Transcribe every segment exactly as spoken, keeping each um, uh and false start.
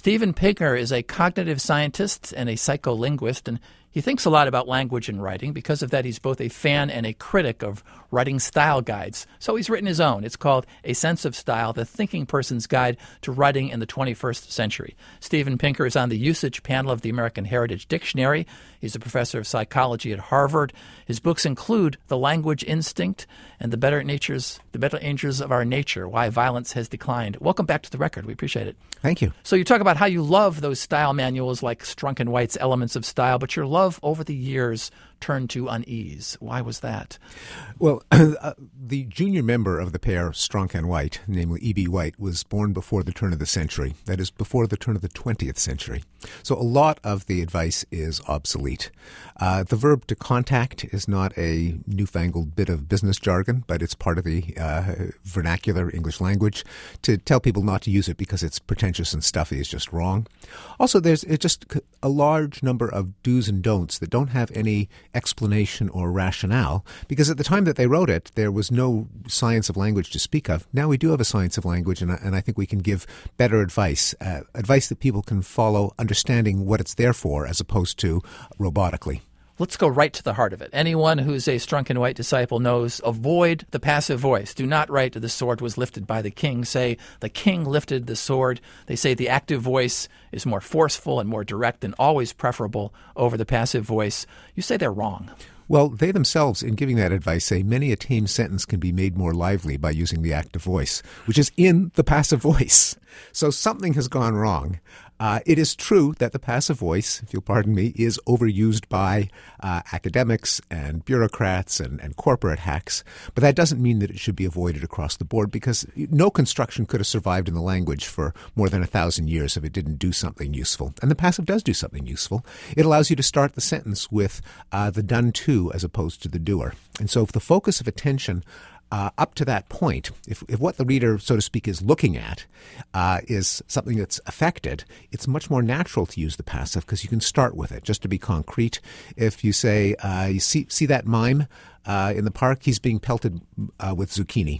Steven Pinker is a cognitive scientist and a psycholinguist, and he thinks a lot about language and writing. Because of that, he's both a fan and a critic of writing style guides. So he's written his own. It's called A Sense of Style, The Thinking Person's Guide to Writing in the twenty-first Century. Steven Pinker is on the usage panel of the American Heritage Dictionary. He's a professor of psychology at Harvard. His books include The Language Instinct and The Better Natures, The Better Angels of Our Nature, Why Violence Has Declined. Welcome back to The Record. We appreciate it. Thank you. So you talk about how you love those style manuals like Strunk and White's Elements of Style, but your love over the years turned to unease. Why was that? Well, uh, the junior member of the pair, Strunk and White, namely E B. White, was born before the turn of the century. That is, before the turn of the twentieth century. So a lot of the advice is obsolete. Uh, the verb to contact is not a newfangled bit of business jargon, but it's part of the uh, vernacular English language. To tell people not to use it because it's pretentious and stuffy is just wrong. Also, there's it's just a large number of do's and don'ts that don't have any explanation or rationale, because at the time that they wrote it, there was no science of language to speak of. Now we do have a science of language, and I, and I think we can give better advice, uh, advice that people can follow, understanding what it's there for, as opposed to robotically. Let's go right to the heart of it. Anyone who's a Strunk and White disciple knows avoid the passive voice. Do not write the sword was lifted by the king. Say the king lifted the sword. They say the active voice is more forceful and more direct and always preferable over the passive voice. You say they're wrong. Well, they themselves, in giving that advice, say many a tame sentence can be made more lively by using the active voice, which is in the passive voice. So something has gone wrong. Uh, it is true that the passive voice, if you'll pardon me, is overused by uh, academics and bureaucrats and, and corporate hacks, but that doesn't mean that it should be avoided across the board, because no construction could have survived in the language for more than a thousand years if it didn't do something useful. And the passive does do something useful. It allows you to start the sentence with uh, the done to as opposed to the doer. And so if the focus of attention Uh, up to that point, if, if what the reader, so to speak, is looking at uh, is something that's affected, it's much more natural to use the passive because you can start with it. Just to be concrete, if you say, uh, you see, see that mime uh, in the park, he's being pelted uh, with zucchini.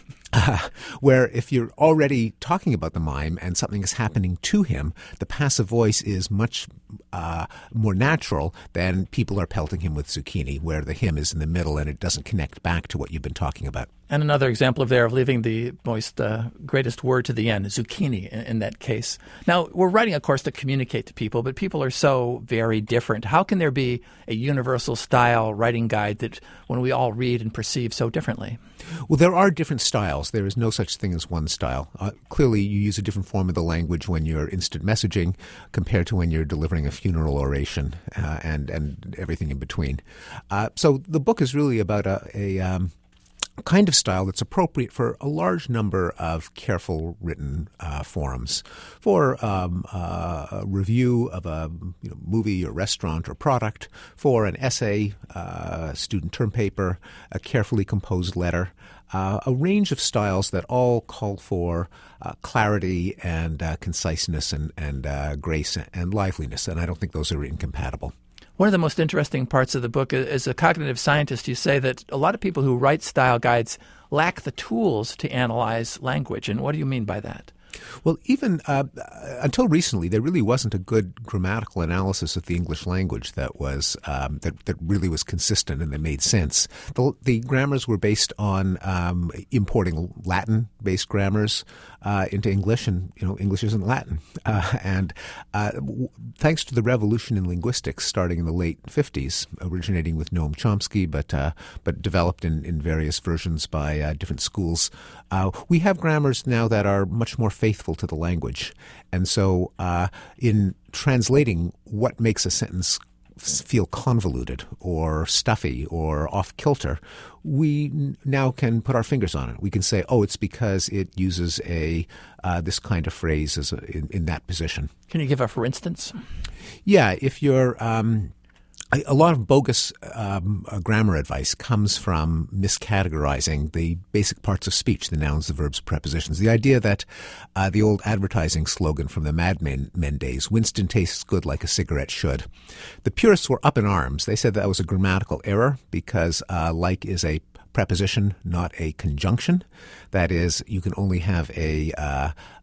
Uh, where if you're already talking about the mime and something is happening to him, the passive voice is much uh, more natural than people are pelting him with zucchini, where the him is in the middle and it doesn't connect back to what you've been talking about. And another example of there of leaving the most uh, greatest word to the end, zucchini in, in that case. Now, we're writing, of course, to communicate to people, but people are so very different. How can there be a universal style writing guide that when we all read and perceive so differently? Well, there are different styles. There is no such thing as one style. Uh, clearly, you use a different form of the language when you're instant messaging compared to when you're delivering a funeral oration uh, and, and everything in between. Uh, so the book is really about a... a um, kind of style that's appropriate for a large number of careful written uh, forums. For um, uh, a review of a you know, movie or restaurant or product, for an essay, uh, student term paper, a carefully composed letter, uh, a range of styles that all call for uh, clarity and uh, conciseness and, and uh, grace and liveliness. And I don't think those are incompatible. One of the most interesting parts of the book, as a cognitive scientist, you say that a lot of people who write style guides lack the tools to analyze language. And what do you mean by that? Well, even uh, until recently, there really wasn't a good grammatical analysis of the English language that was um, that, that really was consistent and that made sense. The, the grammars were based on um, importing Latin-based grammars uh, into English, and you know English isn't Latin. Uh, and uh, w- thanks to the revolution in linguistics, starting in the late fifties, originating with Noam Chomsky, but uh, but developed in, in various versions by uh, different schools, uh, we have grammars now that are much more faithful to the language. And so uh, in translating what makes a sentence feel convoluted or stuffy or off-kilter, we n- now can put our fingers on it. We can say, oh, it's because it uses a uh, this kind of phrase as a, in, in that position. Can you give a for instance? Yeah, if you're... Um, A lot of bogus um, uh, grammar advice comes from miscategorizing the basic parts of speech, the nouns, the verbs, prepositions. The idea that uh, the old advertising slogan from the Mad Men, Men days, Winston tastes good like a cigarette should. The purists were up in arms. They said that was a grammatical error because uh, like is a preposition, not a conjunction. That is, you can only have a uh,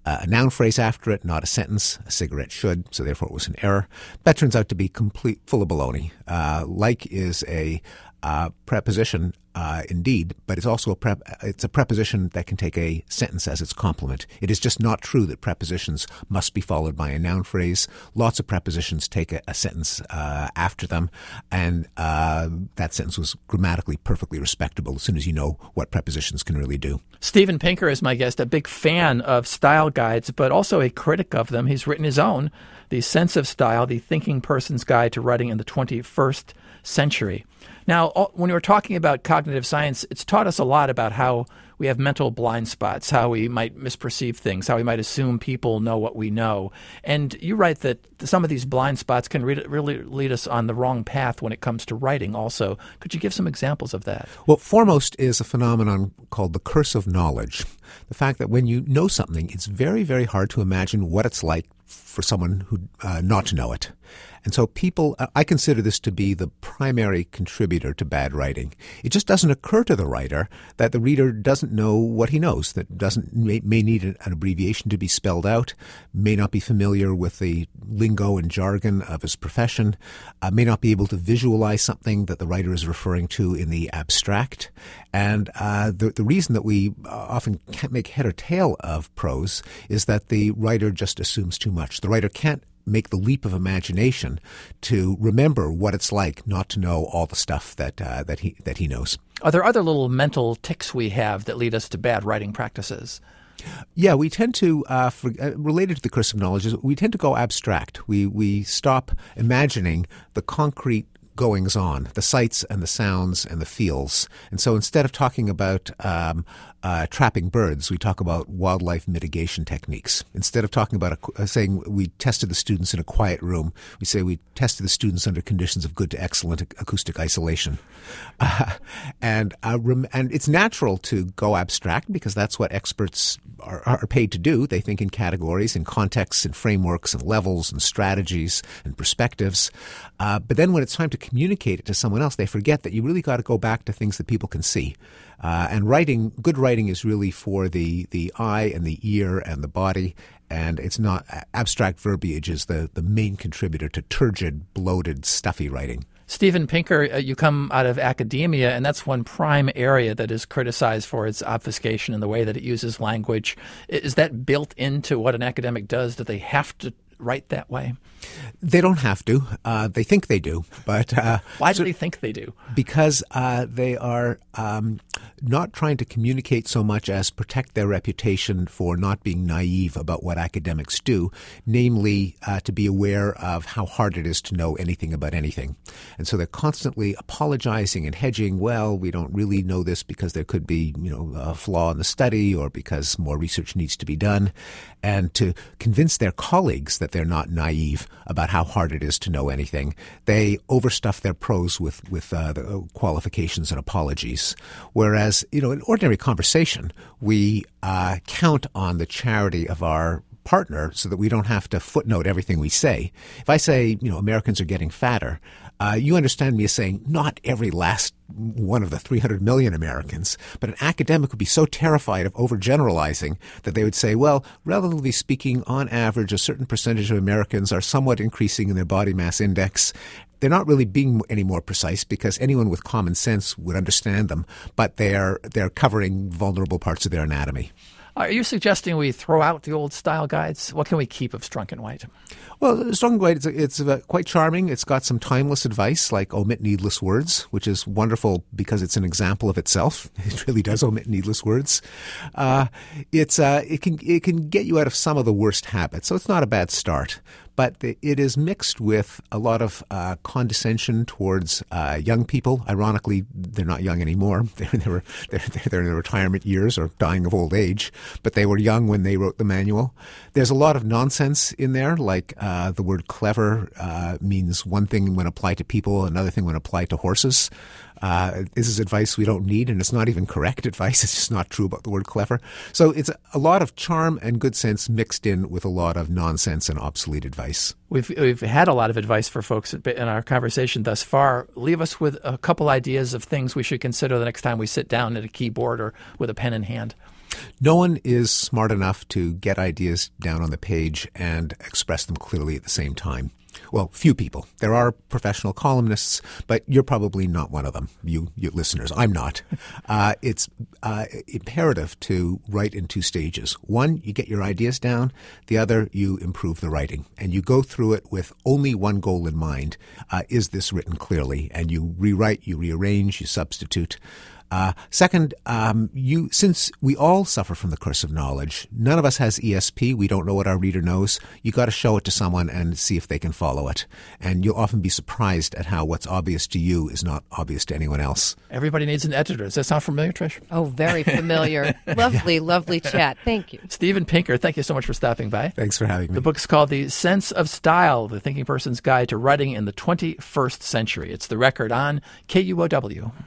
uh, a noun phrase after it, not a sentence. A cigarette should, so therefore it was an error. That turns out to be complete, full of baloney. Uh, like is a uh, preposition uh, indeed, but it's also a prep, it's a preposition that can take a sentence as its complement. It is just not true that prepositions must be followed by a noun phrase. Lots of prepositions take a, a sentence uh, after them, and uh, that sentence was grammatically perfectly respectable as soon as you know what prepositions can really do. Steven Pinker is my guest, a big fan of style guides, but also a critic of them. He's written his own, The Sense of Style, The Thinking Person's Guide to Writing in the twenty-first Century. Now, when we were talking about cognitive science, it's taught us a lot about how we have mental blind spots, how we might misperceive things, how we might assume people know what we know. And you write that some of these blind spots can re- really lead us on the wrong path when it comes to writing also. Could you give some examples of that? Well, foremost is a phenomenon called the curse of knowledge. The fact that when you know something, it's very, very hard to imagine what it's like for someone who uh, not to know it. And so people, I consider this to be the primary contributor to bad writing. It just doesn't occur to the writer that the reader doesn't know what he knows, that doesn't may, may need an abbreviation to be spelled out, may not be familiar with the lingo and jargon of his profession, uh, may not be able to visualize something that the writer is referring to in the abstract. And uh, the, the reason that we often can't make head or tail of prose is that the writer just assumes too much. The writer can't make the leap of imagination to remember what it's like not to know all the stuff that uh, that he that he knows. Are there other little mental tics we have that lead us to bad writing practices? Yeah, we tend to, uh, for, uh, related to the curse of knowledge, is we tend to go abstract. We we stop imagining the concrete goings on, the sights and the sounds and the feels. And so instead of talking about um, uh, trapping birds, we talk about wildlife mitigation techniques. Instead of talking about a, uh, saying we tested the students in a quiet room, we say we tested the students under conditions of good to excellent acoustic isolation. Uh, and uh, rem- and it's natural to go abstract because that's what experts are, are paid to do. They think in categories, in contexts, and frameworks, and levels, and strategies, and perspectives. Uh, but then when it's time to communicate it to someone else, they forget that you really got to go back to things that people can see. Uh, and writing, good writing is really for the, the eye and the ear and the body, and it's not abstract verbiage is the, the main contributor to turgid, bloated, stuffy writing. Steven Pinker, uh, you come out of academia, and that's one prime area that is criticized for its obfuscation and the way that it uses language. Is that built into what an academic does? Do they have to write that way? They don't have to. Uh, they think they do. But uh, why do so, they think they do? Because uh, they are um, not trying to communicate so much as protect their reputation for not being naive about what academics do, namely uh, to be aware of how hard it is to know anything about anything. And so they're constantly apologizing and hedging. Well, we don't really know this because there could be, you know, a flaw in the study or because more research needs to be done. And to convince their colleagues that they're not naive about how hard it is to know anything, they overstuff their prose with with uh, the qualifications and apologies. Whereas, you know, in ordinary conversation, we uh, count on the charity of our partner so that we don't have to footnote everything we say. If I say, you know, Americans are getting fatter, uh, you understand me as saying not every last one of the three hundred million Americans, but an academic would be so terrified of overgeneralizing that they would say, well, relatively speaking, on average, a certain percentage of Americans are somewhat increasing in their body mass index. They're not really being any more precise because anyone with common sense would understand them, but they're they're covering vulnerable parts of their anatomy. Are you suggesting we throw out the old style guides? What can we keep of Strunk and White? Well, Strunk and White, it's, it's uh, quite charming. It's got some timeless advice like omit needless words, which is wonderful because it's an example of itself. It really does omit needless words. Uh, it's uh, it can it can get you out of some of the worst habits, so it's not a bad start. But it is mixed with a lot of uh, condescension towards uh, young people. Ironically, they're not young anymore. They're, they were, they're, they're in their retirement years or dying of old age, but they were young when they wrote the manual. There's a lot of nonsense in there, like uh, the word clever uh, means one thing when applied to people, another thing when applied to horses. Uh, this is advice we don't need, and it's not even correct advice. It's just not true about the word clever. So it's a lot of charm and good sense mixed in with a lot of nonsense and obsolete advice. We've we've had a lot of advice for folks in our conversation thus far. Leave us with a couple ideas of things we should consider the next time we sit down at a keyboard or with a pen in hand. No one is smart enough to get ideas down on the page and express them clearly at the same time. Well, few people. There are professional columnists, but you're probably not one of them, you, you listeners. I'm not. Uh, it's uh, imperative to write in two stages. One, you get your ideas down. The other, you improve the writing. And you go through it with only one goal in mind. Uh, is this written clearly? And you rewrite, you rearrange, you substitute. Uh, second, um, you since we all suffer from the curse of knowledge, none of us has E S P. We don't know what our reader knows. You got to show it to someone and see if they can follow it. And you'll often be surprised at how what's obvious to you is not obvious to anyone else. Everybody needs an editor. Does that sound familiar, Trish? Oh, very familiar. Lovely, lovely chat. Thank you. Steven Pinker, thank you so much for stopping by. Thanks for having me. The book's called The Sense of Style, The Thinking Person's Guide to Writing in the twenty-first Century. It's the record on K U O W.